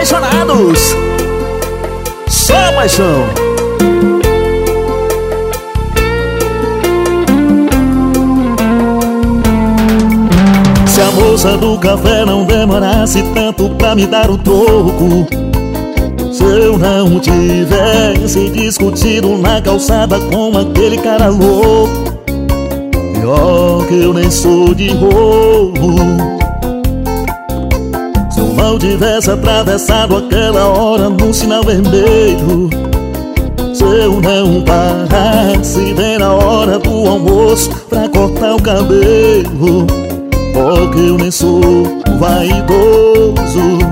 apaixonados. Só paixão. Se a moça do café não demorasse tanto pra me dar o troco, se eu não tivesse discutido na calçada com aquele cara louco, pior que eu nem sou de roubo. Se eu não tivesse atravessado aquela hora no sinal vermelho, se eu não parasse bem na hora do almoço pra cortar o cabelo, porque eu nem sou vaidoso,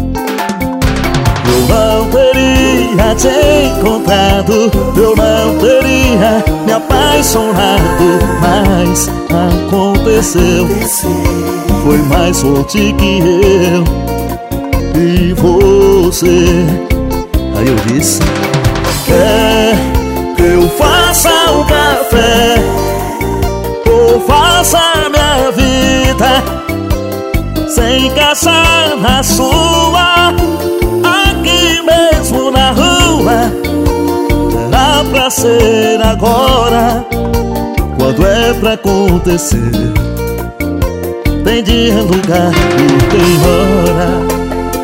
eu não teria te encontrado, eu não teria me apaixonado. Mas aconteceu, foi mais forte que eu e você. Aí eu disse: quer que eu faça um café ou faça minha vida sem encaixar na sua, aqui mesmo na rua? Era pra ser agora, quando é pra acontecer. Tem dia, lugar e tem hora.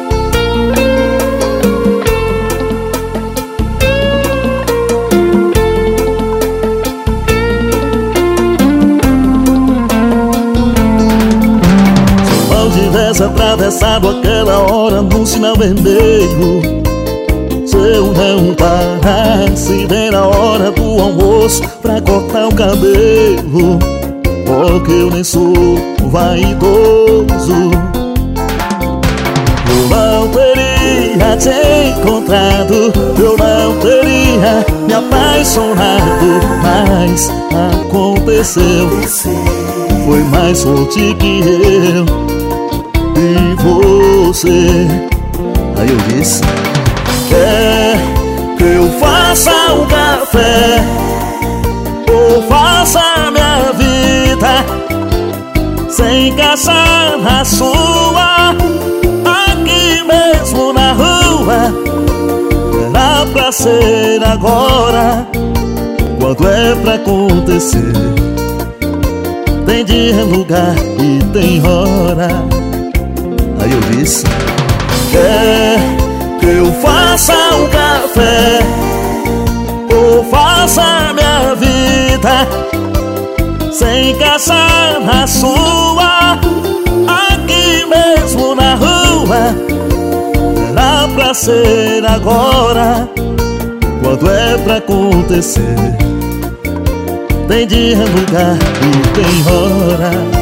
Tivesse atravessado aquela hora no sinal vermelho, se eu não parasse bem na hora do almoço pra cortar o cabelo, porque eu nem sou vaidoso, eu não teria te encontrado, eu não teria me apaixonado. Mas aconteceu, foi mais forte que eu e você. Aí eu disse: quer que eu faça um café ou faça minha vida sem encaixar na sua, aqui mesmo na rua? Era pra ser agora, quando é pra acontecer. Tem dia, lugar e tem hora. Aí eu disse: quer que eu faça um café ou faça minha vida sem encaixar na sua, aqui mesmo na rua? Era pra ser agora, quando é pra acontecer. Tem dia, lugar e tem hora.